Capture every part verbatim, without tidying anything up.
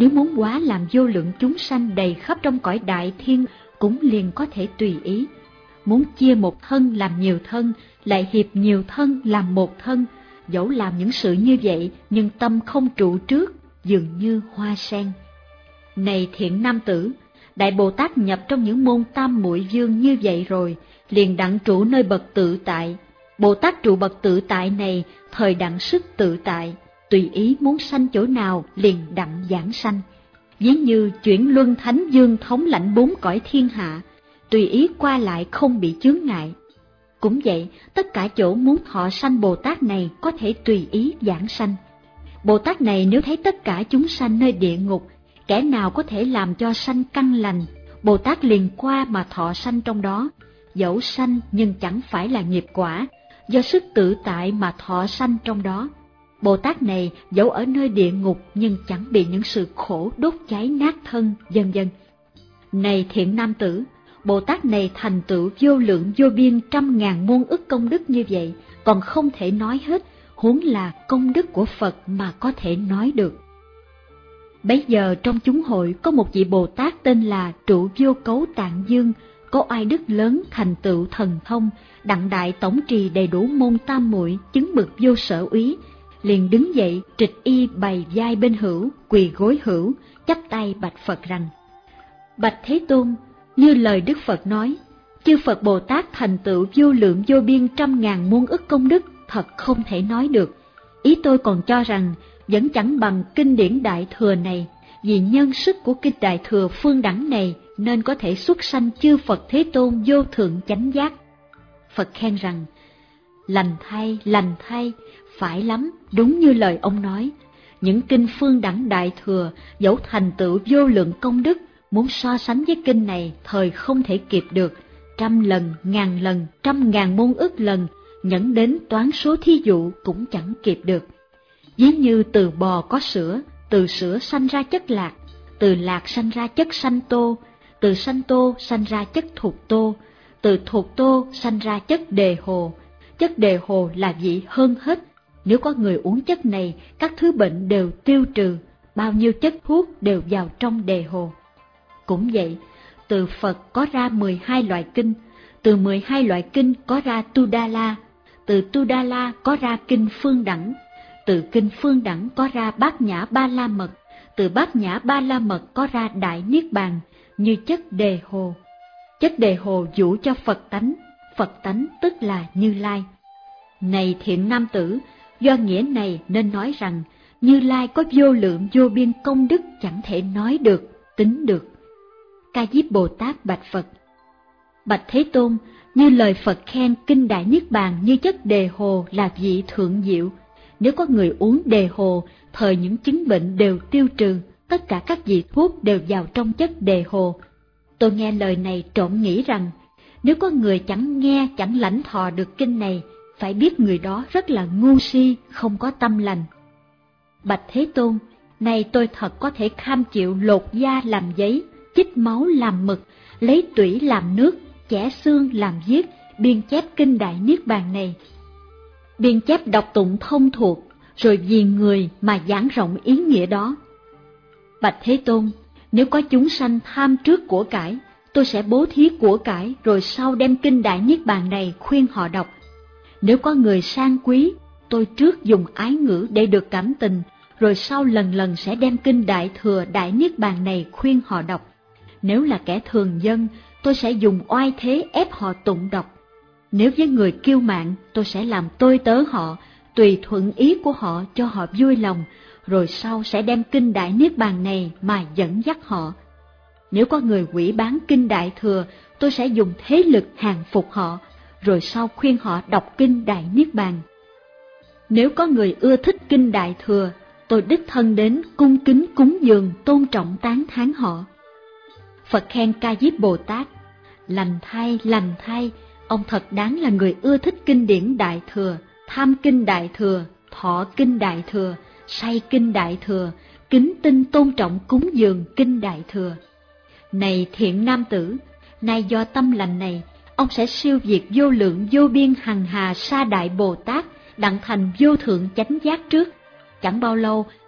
Nếu muốn hóa làm vô lượng chúng sanh đầy khắp trong cõi đại thiên, cũng liền có thể tùy ý. Muốn chia một thân làm nhiều thân, lại hiệp nhiều thân làm một thân, dẫu làm những sự như vậy, nhưng tâm không trụ trước, dường như hoa sen. Này thiện nam tử, Đại Bồ Tát nhập trong những môn tam muội dương như vậy rồi, liền đặng trụ nơi bậc tự tại. Bồ Tát trụ bậc tự tại này, thời đặng sức tự tại, tùy ý muốn sanh chỗ nào liền đặng giảng sanh. Ví như chuyển luân thánh dương thống lãnh bốn cõi thiên hạ, tùy ý qua lại không bị chướng ngại. Cũng vậy, tất cả chỗ muốn thọ sanh Bồ Tát này có thể tùy ý giảng sanh. Bồ Tát này nếu thấy tất cả chúng sanh nơi địa ngục, kẻ nào có thể làm cho sanh căn lành, Bồ Tát liền qua mà thọ sanh trong đó, dẫu sanh nhưng chẳng phải là nghiệp quả, do sức tự tại mà thọ sanh trong đó. Bồ Tát này dẫu ở nơi địa ngục nhưng chẳng bị những sự khổ đốt cháy nát thân, vân vân. Này thiện nam tử, Bồ Tát này thành tựu vô lượng vô biên trăm ngàn muôn ức công đức như vậy, còn không thể nói hết, huống là công đức của Phật mà có thể nói được. Bấy giờ trong chúng hội có một vị Bồ Tát tên là Trụ Vô Cấu Tạng Dương, có oai đức lớn thành tựu thần thông, đặng đại tổng trì đầy đủ môn tam muội, chứng bực vô sở úy, liền đứng dậy trịch y bày vai bên hữu, quỳ gối hữu, chắp tay bạch Phật rằng: Bạch Thế Tôn, như lời Đức Phật nói, chư Phật Bồ Tát thành tựu vô lượng vô biên trăm ngàn muôn ức công đức, thật không thể nói được. Ý tôi còn cho rằng vẫn chẳng bằng kinh điển Đại Thừa này, vì nhân sức của kinh Đại Thừa phương đẳng này nên có thể xuất sanh chư Phật Thế Tôn vô thượng chánh giác. Phật khen rằng: Lành thay, lành thay, phải lắm, đúng như lời ông nói. Những kinh phương đẳng Đại Thừa dẫu thành tựu vô lượng công đức, muốn so sánh với kinh này thời không thể kịp được, trăm lần, ngàn lần, trăm ngàn muôn ức lần, nhẫn đến toán số thí dụ cũng chẳng kịp được. Ví như từ bò có sữa, từ sữa sanh ra chất lạc, từ lạc sanh ra chất sanh tô, từ sanh tô sanh ra chất thuộc tô, từ thuộc tô sanh ra chất đề hồ. Chất đề hồ là vị hơn hết, nếu có người uống chất này, các thứ bệnh đều tiêu trừ, bao nhiêu chất thuốc đều vào trong đề hồ. Cũng vậy, từ Phật có ra mười hai loại kinh, từ mười hai loại kinh có ra Tu Đa La, từ Tu Đa La có ra kinh phương đẳng, từ kinh phương đẳng có ra Bát Nhã Ba La Mật, từ Bát Nhã Ba La Mật có ra Đại Niết Bàn, như chất đề hồ. Chất đề hồ dụ cho Phật tánh, Phật tánh tức là Như Lai. Này thiện nam tử, do nghĩa này nên nói rằng Như Lai có vô lượng vô biên công đức chẳng thể nói được, tính được. Ca Diếp Bồ Tát bạch Phật: Bạch Thế Tôn, như lời Phật khen kinh Đại Niết Bàn như chất đề hồ là vị thượng diệu. Nếu có người uống đề hồ, thời những chứng bệnh đều tiêu trừ, tất cả các vị thuốc đều vào trong chất đề hồ. Tôi nghe lời này trộm nghĩ rằng, nếu có người chẳng nghe chẳng lãnh thọ được kinh này, phải biết người đó rất là ngu si, không có tâm lành. Bạch Thế Tôn, nay tôi thật có thể kham chịu lột da làm giấy, chích máu làm mực, lấy tủy làm nước, chẻ xương làm viết, biên chép kinh Đại Niết Bàn này. Biên chép đọc tụng thông thuộc, rồi vì người mà giảng rộng ý nghĩa đó. Bạch Thế Tôn, nếu có chúng sanh tham trước của cải, tôi sẽ bố thí của cải, rồi sau đem kinh Đại Niết Bàn này khuyên họ đọc. Nếu có người sang quý, tôi trước dùng ái ngữ để được cảm tình, rồi sau lần lần sẽ đem kinh Đại Thừa Đại Niết Bàn này khuyên họ đọc. Nếu là kẻ thường dân, tôi sẽ dùng oai thế ép họ tụng đọc. Nếu với người kiêu mạn, tôi sẽ làm tôi tớ họ, tùy thuận ý của họ cho họ vui lòng, rồi sau sẽ đem kinh Đại Niết Bàn này mà dẫn dắt họ. Nếu có người hủy bán kinh Đại Thừa, tôi sẽ dùng thế lực hàng phục họ, rồi sau khuyên họ đọc kinh Đại Niết Bàn. Nếu có người ưa thích kinh Đại Thừa, tôi đích thân đến cung kính cúng dường tôn trọng tán thán họ. Phật khen Ca Diếp Bồ Tát: Lành thay, lành thay, ông thật đáng là người ưa thích kinh điển Đại Thừa, tham kinh Đại Thừa, thọ kinh Đại Thừa, say kinh Đại Thừa, kính tinh tôn trọng cúng dường kinh Đại Thừa. Này thiện nam tử, nay do tâm lành này, ông sẽ siêu việt vô lượng vô biên hằng hà sa đại Bồ Tát, đặng thành vô thượng chánh giác trước. Chẳng bao lâu,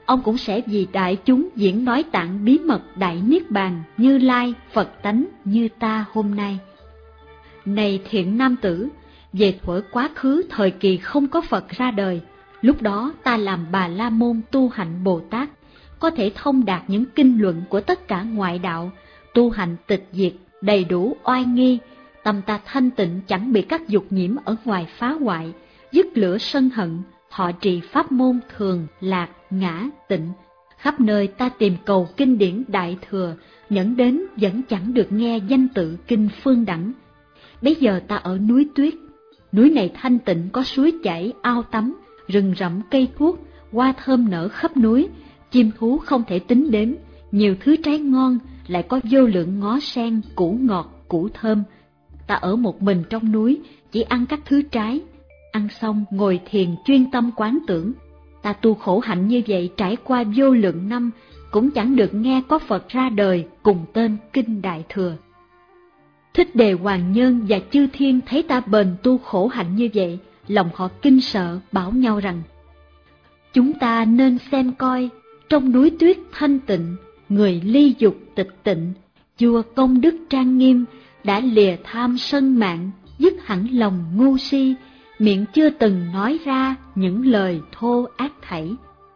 ông cũng sẽ vì đại chúng diễn nói tạng bí mật Đại Niết Bàn, Như Lai, Phật tánh như ta hôm nay. Này thiện nam tử, về thuở quá khứ thời kỳ không có Phật ra đời, lúc đó ta làm Bà La Môn tu hạnh Bồ Tát, có thể thông đạt những kinh luận của tất cả ngoại đạo, tu hành tịch diệt, đầy đủ oai nghi, tâm ta thanh tịnh chẳng bị các dục nhiễm ở ngoài phá hoại, dứt lửa sân hận, họ trì pháp môn thường, lạc, ngã, tịnh. Khắp nơi ta tìm cầu kinh điển Đại Thừa, nhẫn đến vẫn chẳng được nghe danh tự kinh Phương Đẳng. Bây giờ ta ở núi Tuyết, núi này thanh tịnh có suối chảy, ao tắm, rừng rậm cây thuốc, hoa thơm nở khắp núi, chim thú không thể tính đếm, nhiều thứ trái ngon, lại có vô lượng ngó sen, củ ngọt, củ thơm. Ta ở một mình trong núi, chỉ ăn các thứ trái, ăn xong ngồi thiền chuyên tâm quán tưởng. Ta tu khổ hạnh như vậy trải qua vô lượng năm, cũng chẳng được nghe có Phật ra đời cùng tên Kinh Đại Thừa. Thích Đề Hoàng Nhân và chư thiên thấy ta bền tu khổ hạnh như vậy, lòng họ kinh sợ, bảo nhau rằng: chúng ta nên xem coi, trong núi tuyết thanh tịnh, người ly dục tịch tịnh, vua công đức trang nghiêm, đã lìa tham sân mạng, dứt hẳn lòng ngu si, miệng chưa từng nói ra những lời thô ác thảy.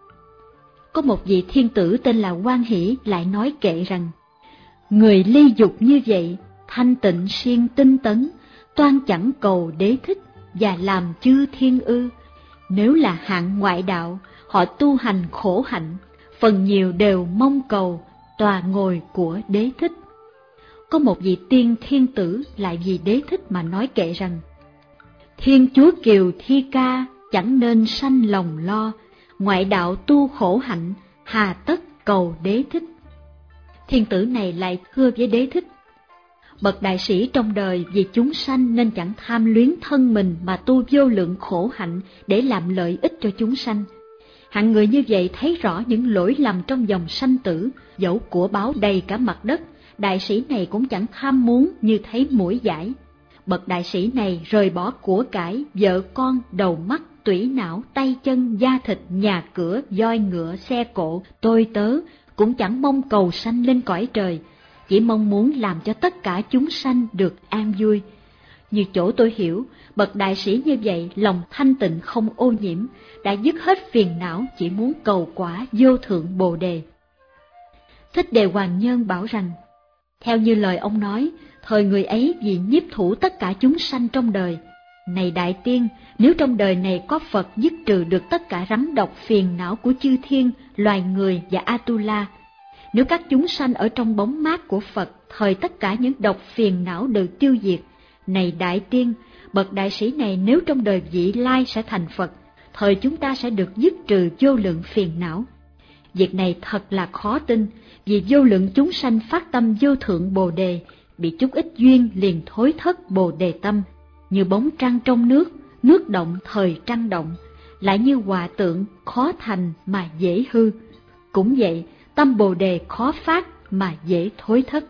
Có một vị thiên tử tên là Quan Hỷ lại nói kệ rằng: người ly dục như vậy, thanh tịnh siêng tinh tấn, toan chẳng cầu đế thích và làm chư thiên ư. Nếu là hạng ngoại đạo, họ tu hành khổ hạnh, phần nhiều đều mong cầu tòa ngồi của đế thích. Có một vị tiên thiên tử lại vì đế thích mà nói kệ rằng: thiên chúa Kiều Thi Ca chẳng nên sanh lòng lo, ngoại đạo tu khổ hạnh, hà tất cầu đế thích. Thiên tử này lại thưa với đế thích: bậc đại sĩ trong đời vì chúng sanh nên chẳng tham luyến thân mình mà tu vô lượng khổ hạnh để làm lợi ích cho chúng sanh. Hạng người như vậy thấy rõ những lỗi lầm trong dòng sanh tử, dẫu của báo đầy cả mặt đất, đại sĩ này cũng chẳng tham muốn như thấy muỗi dãi. Bậc đại sĩ này rời bỏ của cải, vợ con, đầu mắt, tủy não, tay chân, da thịt, nhà cửa, voi ngựa, xe cộ, tôi tớ, cũng chẳng mong cầu sanh lên cõi trời, chỉ mong muốn làm cho tất cả chúng sanh được an vui. Như chỗ tôi hiểu, bậc đại sĩ như vậy lòng thanh tịnh không ô nhiễm, đã dứt hết phiền não, chỉ muốn cầu quả vô thượng Bồ Đề. Thích Đề Hoàng Nhân bảo rằng: theo như lời ông nói, thời người ấy vì nhiếp thủ tất cả chúng sanh trong đời. Này đại tiên, nếu trong đời này có Phật dứt trừ được tất cả rắn độc phiền não của chư thiên, loài người và Atula, nếu các chúng sanh ở trong bóng mát của Phật, thời tất cả những độc phiền não đều tiêu diệt. Này đại tiên, bậc đại sĩ này nếu trong đời vị lai sẽ thành Phật, thời chúng ta sẽ được dứt trừ vô lượng phiền não. Việc này thật là khó tin, vì vô lượng chúng sanh phát tâm vô thượng Bồ Đề, bị chút ít duyên liền thối thất Bồ Đề tâm, như bóng trăng trong nước, nước động thời trăng động, lại như hòa tượng khó thành mà dễ hư. Cũng vậy, tâm Bồ Đề khó phát mà dễ thối thất.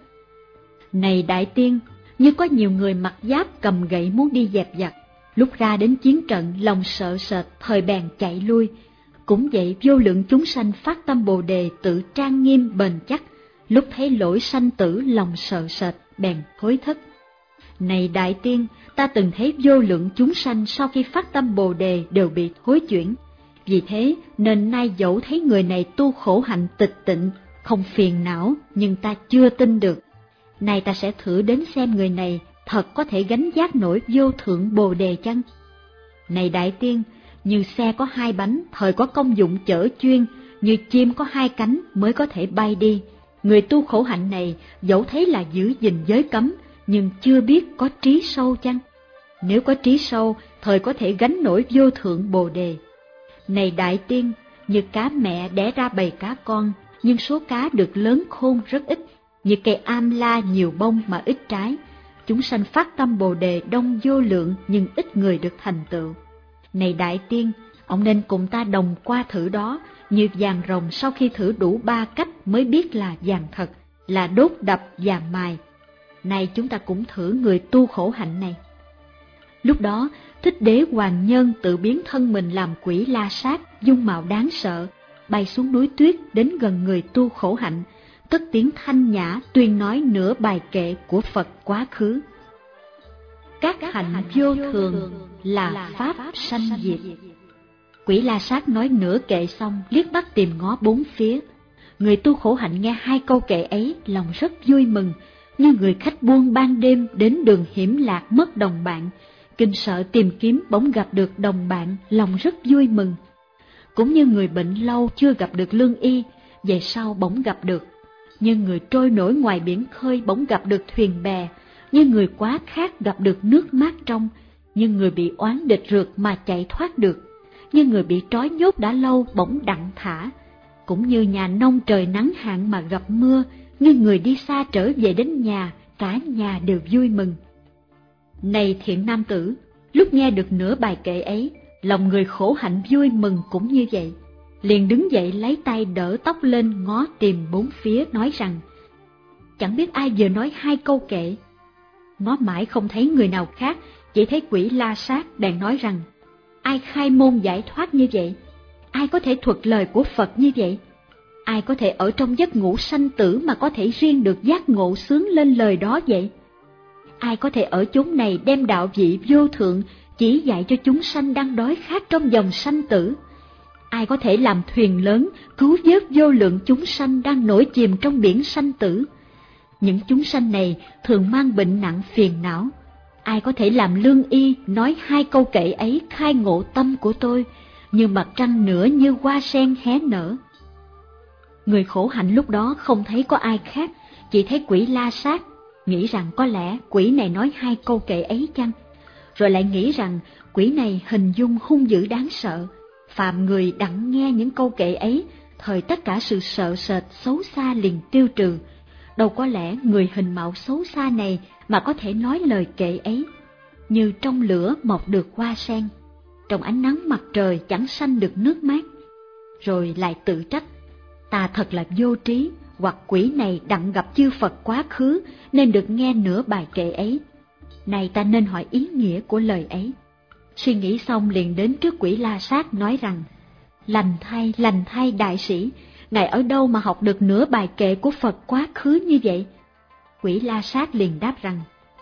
Này đại tiên, như có nhiều người mặc giáp cầm gậy muốn đi dẹp giặc, lúc ra đến chiến trận lòng sợ sệt thời bèn chạy lui. Cũng vậy, vô lượng chúng sanh phát tâm Bồ Đề tự trang nghiêm bền chắc, lúc thấy lỗi sanh tử lòng sợ sệt bèn thối thất. Này đại tiên, ta từng thấy vô lượng chúng sanh sau khi phát tâm Bồ Đề đều bị thối chuyển. Vì thế nên nay dẫu thấy người này tu khổ hạnh tịch tịnh, không phiền não, nhưng ta chưa tin được. Nay ta sẽ thử đến xem người này thật có thể gánh vác nổi vô thượng Bồ Đề chăng? Này đại tiên, như xe có hai bánh, thời có công dụng chở chuyên, như chim có hai cánh mới có thể bay đi. Người tu khổ hạnh này dẫu thấy là giữ gìn giới cấm, nhưng chưa biết có trí sâu chăng? Nếu có trí sâu, thời có thể gánh nổi vô thượng Bồ Đề. Này đại tiên, như cá mẹ đẻ ra bầy cá con, nhưng số cá được lớn khôn rất ít, như cây am la nhiều bông mà ít trái. Chúng sanh phát tâm Bồ Đề đông vô lượng, nhưng ít người được thành tựu. Này đại tiên, ông nên cùng ta đồng qua thử đó, như vàng rồng sau khi thử đủ ba cách mới biết là vàng thật, là đốt đập và mài. Nay chúng ta cũng thử người tu khổ hạnh này. Lúc đó, Thích Đế Hoàng Nhân tự biến thân mình làm quỷ La Sát, dung mạo đáng sợ, bay xuống núi tuyết đến gần người tu khổ hạnh, cất tiếng thanh nhã tuyên nói nửa bài kệ của Phật quá khứ. Các hạnh vô thường là pháp sanh diệt. Quỷ La Sát nói nửa kệ xong, liếc mắt tìm ngó bốn phía. Người tu khổ hạnh nghe hai câu kệ ấy, lòng rất vui mừng, như người khách buôn ban đêm đến đường hiểm lạc mất đồng bạn, kinh sợ tìm kiếm bỗng gặp được đồng bạn, lòng rất vui mừng. Cũng như người bệnh lâu chưa gặp được lương y, về sau bỗng gặp được. Như người trôi nổi ngoài biển khơi bỗng gặp được thuyền bè, như người quá khát gặp được nước mát trong, như người bị oán địch rượt mà chạy thoát được, như người bị trói nhốt đã lâu bỗng đặng thả, cũng như nhà nông trời nắng hạn mà gặp mưa, như người đi xa trở về đến nhà, cả nhà đều vui mừng. Này thiện nam tử, lúc nghe được nửa bài kệ ấy, lòng người khổ hạnh vui mừng cũng như vậy, liền đứng dậy lấy tay đỡ tóc lên ngó tìm bốn phía nói rằng, chẳng biết ai vừa nói hai câu kệ. Ngó mãi không thấy người nào khác, chỉ thấy quỷ La Sát đang nói rằng, ai khai môn giải thoát như vậy? Ai có thể thuật lời của Phật như vậy? Ai có thể ở trong giấc ngủ sanh tử mà có thể riêng được giác ngộ sướng lên lời đó vậy? Ai có thể ở chốn này đem đạo vị vô thượng chỉ dạy cho chúng sanh đang đói khát trong dòng sanh tử? Ai có thể làm thuyền lớn cứu vớt vô lượng chúng sanh đang nổi chìm trong biển sanh tử? Những chúng sanh này thường mang bệnh nặng phiền não. Ai có thể làm lương y nói hai câu kệ ấy khai ngộ tâm của tôi, như mặt trăng nửa như hoa sen hé nở? Người khổ hạnh lúc đó không thấy có ai khác, chỉ thấy quỷ La Sát, nghĩ rằng có lẽ quỷ này nói hai câu kệ ấy chăng? Rồi lại nghĩ rằng quỷ này hình dung hung dữ đáng sợ, phàm người đặng nghe những câu kệ ấy, thời tất cả sự sợ sệt xấu xa liền tiêu trừ. Đâu có lẽ người hình mạo xấu xa này mà có thể nói lời kệ ấy. Như trong lửa mọc được hoa sen, trong ánh nắng mặt trời chẳng sanh được nước mát. Rồi lại tự trách, ta thật là vô trí, hoặc quỷ này đặng gặp chư Phật quá khứ nên được nghe nửa bài kệ ấy. Này ta nên hỏi ý nghĩa của lời ấy. Suy nghĩ xong liền đến trước quỷ La Sát nói rằng, lành thay, lành thay đại sĩ, ngài ở đâu mà học được nửa bài kệ của Phật quá khứ như vậy? Quỷ La Sát liền đáp rằng,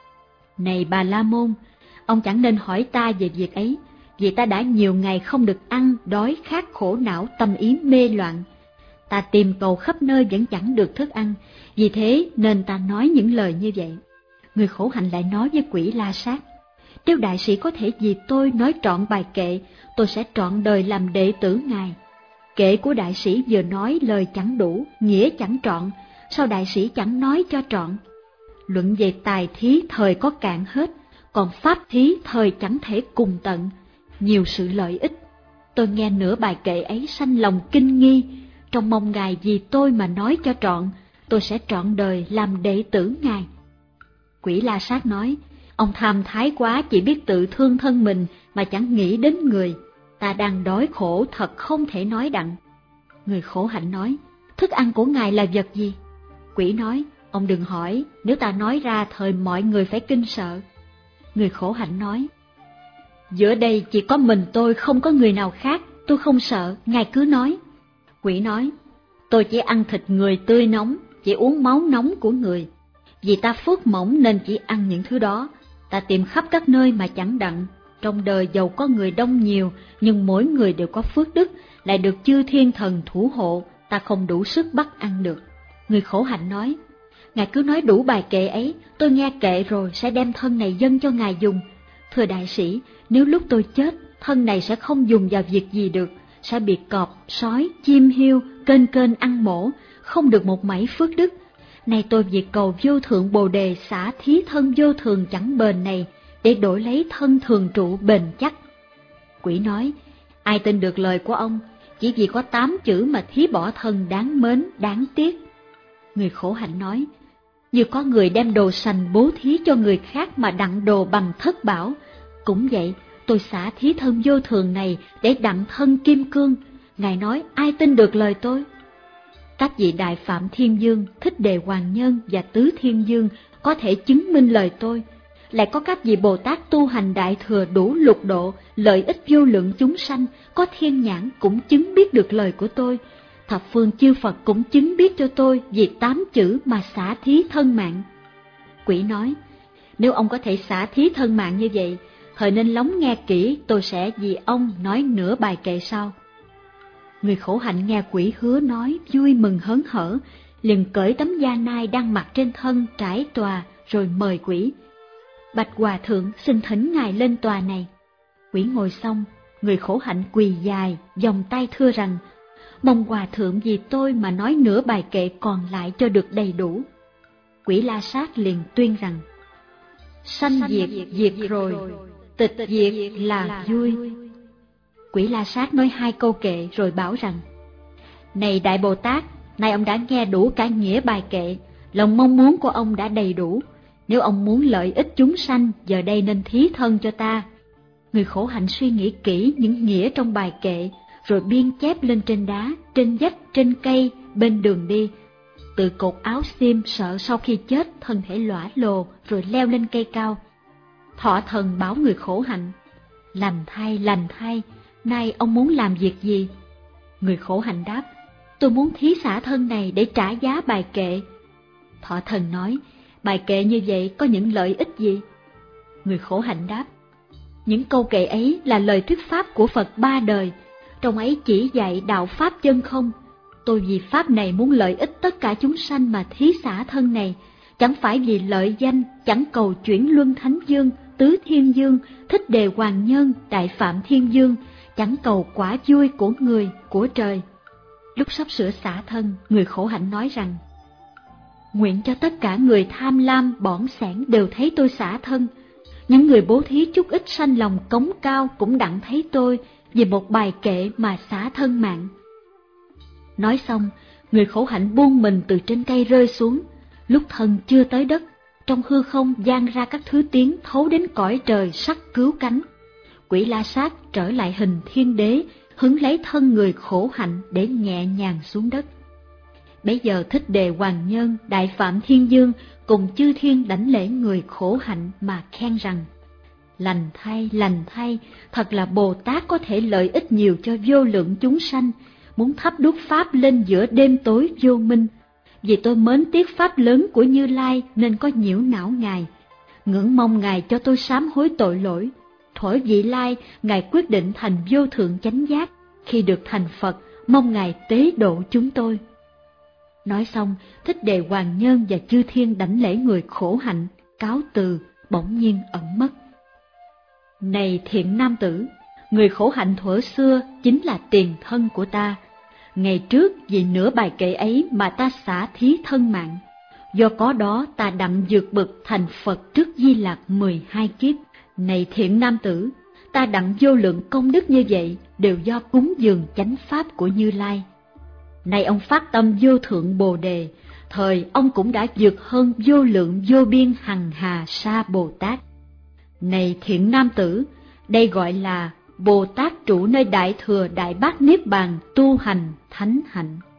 này Bà La Môn, ông chẳng nên hỏi ta về việc ấy, vì ta đã nhiều ngày không được ăn, đói, khát, khổ não, tâm ý mê loạn. Ta tìm cầu khắp nơi vẫn chẳng được thức ăn, vì thế nên ta nói những lời như vậy. Người khổ hạnh lại nói với quỷ La Sát, nếu đại sĩ có thể vì tôi nói trọn bài kệ, tôi sẽ trọn đời làm đệ tử ngài. Kệ của đại sĩ vừa nói lời chẳng đủ, nghĩa chẳng trọn, sao đại sĩ chẳng nói cho trọn? Luận về tài thí thời có cạn hết, còn pháp thí thời chẳng thể cùng tận, nhiều sự lợi ích. Tôi nghe nửa bài kệ ấy sanh lòng kinh nghi, trong mong ngài vì tôi mà nói cho trọn, tôi sẽ trọn đời làm đệ tử ngài. Quỷ La Sát nói, ông tham thái quá, chỉ biết tự thương thân mình mà chẳng nghĩ đến người. Ta đang đói khổ thật không thể nói đặng. Người khổ hạnh nói, thức ăn của ngài là vật gì? Quỷ nói, ông đừng hỏi, nếu ta nói ra thời mọi người phải kinh sợ. Người khổ hạnh nói, giữa đây chỉ có mình tôi, không có người nào khác, tôi không sợ, ngài cứ nói. Quỷ nói, tôi chỉ ăn thịt người tươi nóng, chỉ uống máu nóng của người. Vì ta phước mỏng nên chỉ ăn những thứ đó. Ta tìm khắp các nơi mà chẳng đặng. Trong đời giàu có người đông nhiều, nhưng mỗi người đều có phước đức, lại được chư thiên thần thủ hộ, ta không đủ sức bắt ăn được. Người khổ hạnh nói, ngài cứ nói đủ bài kệ ấy, tôi nghe kệ rồi sẽ đem thân này dâng cho ngài dùng. Thưa đại sĩ, nếu lúc tôi chết, thân này sẽ không dùng vào việc gì được, sẽ bị cọp, sói, chim hiêu, kênh kênh ăn mổ, không được một mảy phước đức. Này tôi việc cầu vô thượng bồ đề xả thí thân vô thường chẳng bền này, để đổi lấy thân thường trụ bền chắc. Quỷ nói, ai tin được lời của ông, chỉ vì có tám chữ mà thí bỏ thân đáng mến, đáng tiếc. Người khổ hạnh nói, như có người đem đồ sành bố thí cho người khác mà đặng đồ bằng thất bảo, cũng vậy, tôi xả thí thân vô thường này để đặng thân kim cương. Ngài nói ai tin được lời tôi? Các vị Đại Phạm Thiên Dương, Thích Đề Hoàng Nhân và Tứ Thiên Dương có thể chứng minh lời tôi. lại có các vị Bồ Tát tu hành đại thừa đủ lục độ, lợi ích vô lượng chúng sanh, có thiên nhãn cũng chứng biết được lời của tôi. Thập phương chư Phật cũng chứng biết cho tôi vì tám chữ mà xả thí thân mạng. Quỷ nói, nếu ông có thể xả thí thân mạng như vậy, thời nên lắng nghe kỹ, tôi sẽ vì ông nói nửa bài kệ sau. Người khổ hạnh nghe quỷ hứa nói, vui mừng hớn hở, liền cởi tấm da nai đang mặc trên thân trải tòa, rồi mời quỷ. Bạch Hòa Thượng xin thỉnh ngài lên tòa này. Quỷ ngồi xong, người khổ hạnh quỳ dài, vòng tay thưa rằng, mong Hòa Thượng vì tôi mà nói nửa bài kệ còn lại cho được đầy đủ. Quỷ La Sát liền tuyên rằng, sanh diệt diệt rồi, tịch diệt là vui. Quỷ La Sát nói hai câu kệ rồi bảo rằng, này Đại Bồ Tát, nay ông đã nghe đủ cả nghĩa bài kệ, lòng mong muốn của ông đã đầy đủ. Nếu ông muốn lợi ích chúng sanh, giờ đây nên thí thân cho ta. Người khổ hạnh suy nghĩ kỹ những nghĩa trong bài kệ, rồi biên chép lên trên đá, trên vách, trên cây, bên đường đi. Tự cột áo xiêm sợ sau khi chết thân thể lõa lồ, rồi leo lên cây cao. Thọ thần bảo người khổ hạnh, lành thay, lành thay, nay ông muốn làm việc gì? Người khổ hạnh đáp, tôi muốn thí xả thân này để trả giá bài kệ. Thọ thần nói, bài kệ như vậy có những lợi ích gì? Người khổ hạnh đáp, những câu kệ ấy là lời thuyết pháp của Phật ba đời, trong ấy chỉ dạy đạo pháp chân không. Tôi vì pháp này muốn lợi ích tất cả chúng sanh mà thí xả thân này, chẳng phải vì lợi danh, chẳng cầu chuyển luân thánh dương, tứ thiên dương, thích đề hoàng nhân, đại phạm thiên dương, chẳng cầu quả vui của người, của trời. Lúc sắp sửa xả thân, người khổ hạnh nói rằng, nguyện cho tất cả người tham lam, bỏng sẻn đều thấy tôi xả thân. Những người bố thí chút ít sanh lòng cống cao cũng đặng thấy tôi vì một bài kệ mà xả thân mạng. Nói xong, người khổ hạnh buông mình từ trên cây rơi xuống. Lúc thân chưa tới đất, trong hư không vang ra các thứ tiếng thấu đến cõi trời sắc cứu cánh. Quỷ La Sát trở lại hình thiên đế, hứng lấy thân người khổ hạnh để nhẹ nhàng xuống đất. Bấy giờ Thích Đề Hoàng Nhân, Đại Phạm Thiên Dương cùng chư thiên đảnh lễ người khổ hạnh mà khen rằng, lành thay, lành thay, thật là Bồ Tát có thể lợi ích nhiều cho vô lượng chúng sanh, muốn thắp đuốc pháp lên giữa đêm tối vô minh. Vì tôi mến tiếc pháp lớn của Như Lai nên có nhiễu não Ngài, ngưỡng mong Ngài cho tôi sám hối tội lỗi. Thuở vị lai, Ngài quyết định thành vô thượng chánh giác, khi được thành Phật, mong Ngài tế độ chúng tôi. Nói xong, Thích Đề Hoàng Nhân và chư thiên đảnh lễ người khổ hạnh, cáo từ, bỗng nhiên ẩn mất. Này thiện nam tử, người khổ hạnh thuở xưa chính là tiền thân của ta. Ngày trước vì nửa bài kệ ấy mà ta xả thí thân mạng. Do có đó ta đặng vượt bậc thành Phật trước Di Lặc mười hai kiếp. Này thiện nam tử, ta đặng vô lượng công đức như vậy đều do cúng dường chánh pháp của Như Lai. Nay ông phát tâm vô thượng Bồ Đề, thời ông cũng đã vượt hơn vô lượng vô biên hằng hà sa Bồ Tát. Này thiện nam tử, đây gọi là Bồ Tát trụ nơi Đại Thừa Đại Bát Niết Bàn tu hành thánh hạnh.